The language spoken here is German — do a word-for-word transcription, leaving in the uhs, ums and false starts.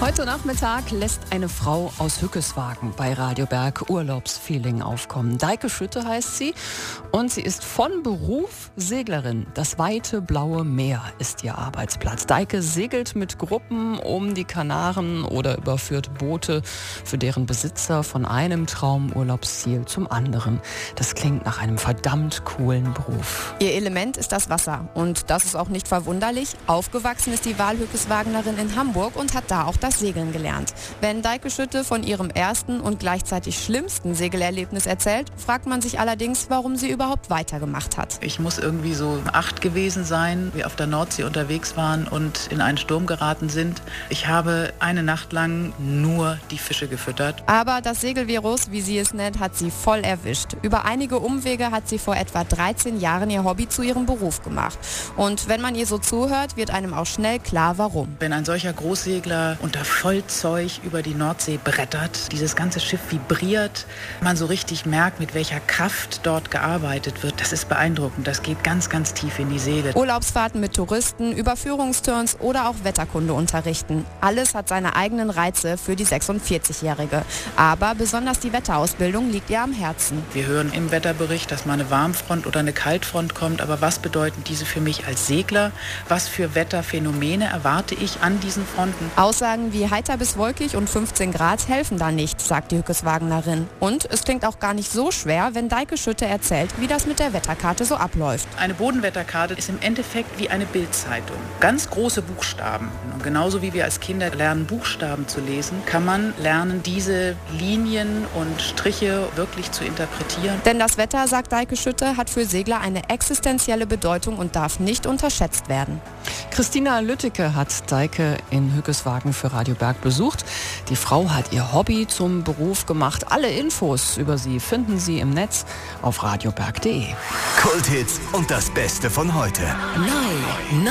Heute Nachmittag lässt eine Frau aus Hückeswagen bei Radio Berg Urlaubsfeeling aufkommen. Deike Schütte heißt sie und sie ist von Beruf Seglerin. Das weite blaue Meer ist ihr Arbeitsplatz. Deike segelt mit Gruppen um die Kanaren oder überführt Boote für deren Besitzer von einem Traumurlaubsziel zum anderen. Das klingt nach einem verdammt coolen Beruf. Ihr Element ist das Wasser und das ist auch nicht verwunderlich. Aufgewachsen ist die Wahlhückeswagenerin in Hamburg und hat da auch das Segeln gelernt. Wenn Deike Schütte von ihrem ersten und gleichzeitig schlimmsten Segelerlebnis erzählt, fragt man sich allerdings, warum sie überhaupt weitergemacht hat. Ich muss irgendwie so acht gewesen sein, wir auf der Nordsee unterwegs waren und in einen Sturm geraten sind. Ich habe eine Nacht lang nur die Fische gefüttert. Aber das Segelvirus, wie sie es nennt, hat sie voll erwischt. Über einige Umwege hat sie vor etwa dreizehn Jahren ihr Hobby zu ihrem Beruf gemacht. Und wenn man ihr so zuhört, wird einem auch schnell klar, warum. Wenn ein solcher Großsegler unter Vollzeug über die Nordsee brettert, dieses ganze Schiff vibriert, man so richtig merkt, mit welcher Kraft dort gearbeitet wird, das ist beeindruckend. Das geht ganz, ganz tief in die Seele. Urlaubsfahrten mit Touristen, Überführungsturns oder auch Wetterkunde unterrichten. Alles hat seine eigenen Reize für die sechsundvierzigjährige. Aber besonders die Wetterausbildung liegt ihr am Herzen. Wir hören im Wetterbericht, dass mal eine Warmfront oder eine Kaltfront kommt. Aber was bedeuten diese für mich als Segler? Was für Wetterphänomene erwarte ich an diesen Fronten? Aussagen wie heiter bis wolkig und fünfzehn Grad helfen da nicht, sagt die Hückeswagenerin. Und es klingt auch gar nicht so schwer, wenn Deike Schütte erzählt, wie das mit der Wetterkarte so abläuft. Eine Bodenwetterkarte ist im Endeffekt wie eine Bildzeitung. Ganz große Buchstaben. Und genauso wie wir als Kinder lernen, Buchstaben zu lesen, kann man lernen, diese Linien und Striche wirklich zu interpretieren. Denn das Wetter, sagt Deike Schütte, hat für Segler eine existenzielle Bedeutung und darf nicht unterschätzt werden. Christina Lüttike hat Deike in Hückeswagen für Radio Berg besucht. Die Frau hat ihr Hobby zum Beruf gemacht. Alle Infos über sie finden Sie im Netz auf radioberg punkt de. Kulthits und das Beste von heute. Neu.